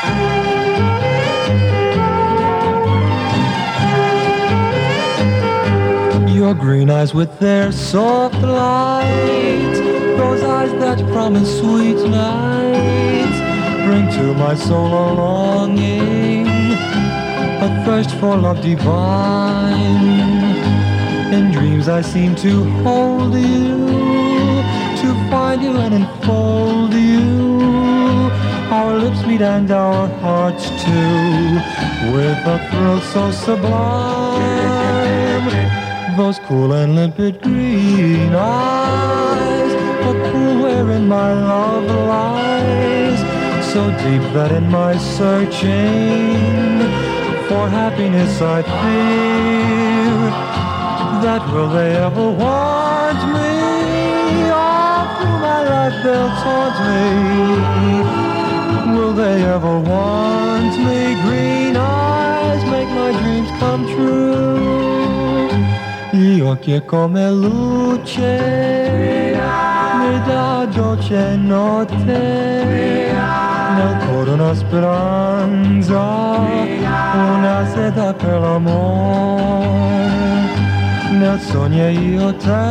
Your green eyes with their soft light, those eyes that promise sweet nights, bring to my soul a longing, a thirst for love divine. In dreams I seem to hold you, to find you and enfold you. Our lips meet and our hearts too, with a thrill so sublime. Those cool and limpid green eyes, a pool wherein my love lies, so deep that in my searching for happiness I fear that will they ever want me? All through my life they'll taunt me. Will they ever want me? Green eyes make my dreams come true. Gli occhi è come luce, mi dà dolce notte, nel cuore una speranza, una seta per l'amore. Nel sogno io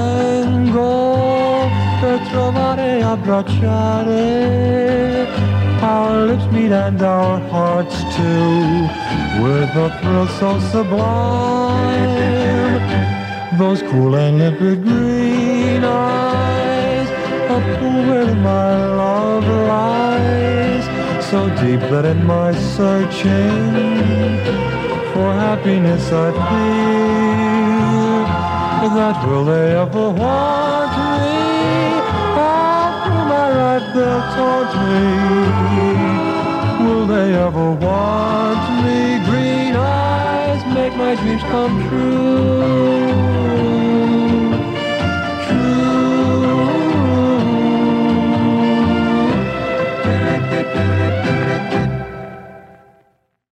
tengo per trovare e abbracciare. Our lips meet and our hearts too, with a thrill so sublime. Those cool and limpid green eyes, a pool where my love lies, so deep that in my searching for happiness I fear that will they ever want me? All through my life they'll taunt me. Will they ever want me? Green eyes make my dreams come true.